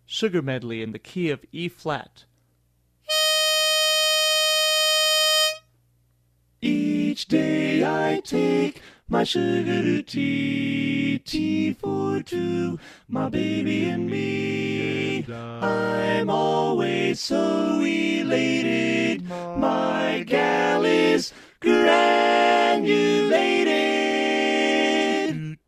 Sugar Medley in the key of E flat. Each day I take my sugar to tea, tea for two, my baby and me. I'm always so elated, my gal is granulated.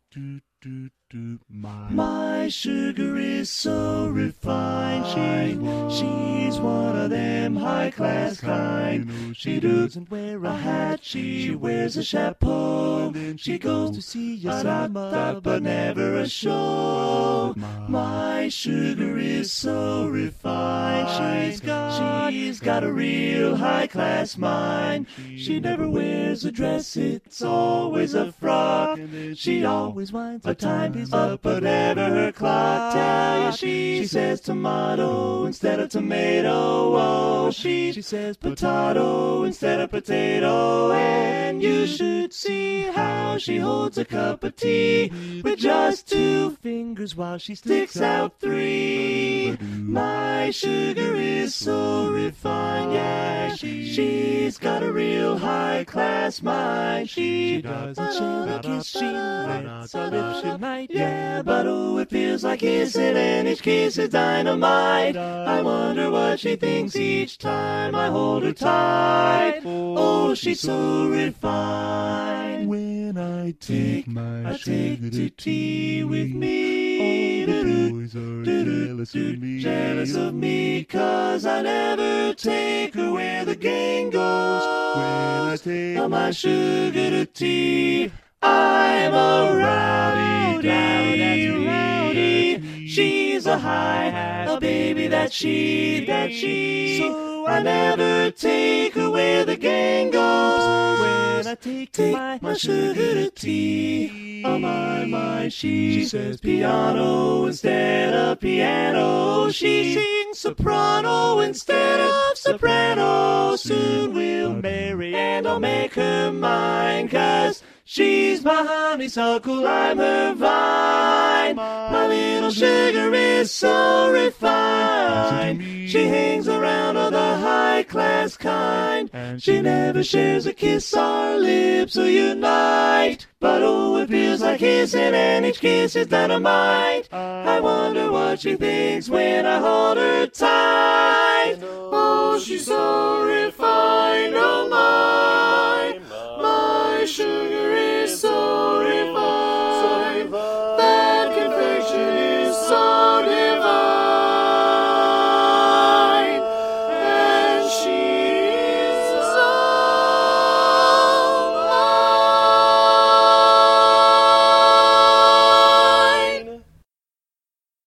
My sugar is so refined, she's one of them high-class kind. She doesn't wear a hat, she wears a chapeau. She goes to see a cinema, but never a show. My sugar is so refined, she's got a real high-class mind. She never wears a dress, it's always a frock. She always winds her time is up, but never her clock tell you. She says tomato instead of tomato. Oh, she says potato instead of potato. And you should see how she holds a cup of tea with just two fingers while she sticks out three. My sugar is so refined, yeah, she's got a real high-class mind. She doesn't share a kiss, she lets her lips unite, yeah, but oh, it feels like kissing, and each kiss is dynamite. I wonder what she thinks each time I hold her tight. Oh, she's so refined. When I take my sugar to tea with me, all the boys are jealous of me, 'cause I never take her where the gang goes. When I take my sugar to tea, I'm a rowdy, rowdy. She's a hi-hat, a baby that she. So I never take her where the gang goes. When I take my sugar to tea, oh my, she says piano instead of piano. She sings soprano instead of soprano. Soon we'll marry and I'll make her mine, 'cause she's my honeysuckle, I'm her vine. My little sugar is so refined. She hangs around all the high-class kind. She never shares a kiss, our lips will unite. But oh, it feels like kissing, and each kiss is dynamite. I wonder what she thinks when I hold her tight. Oh, she's so refined, oh my.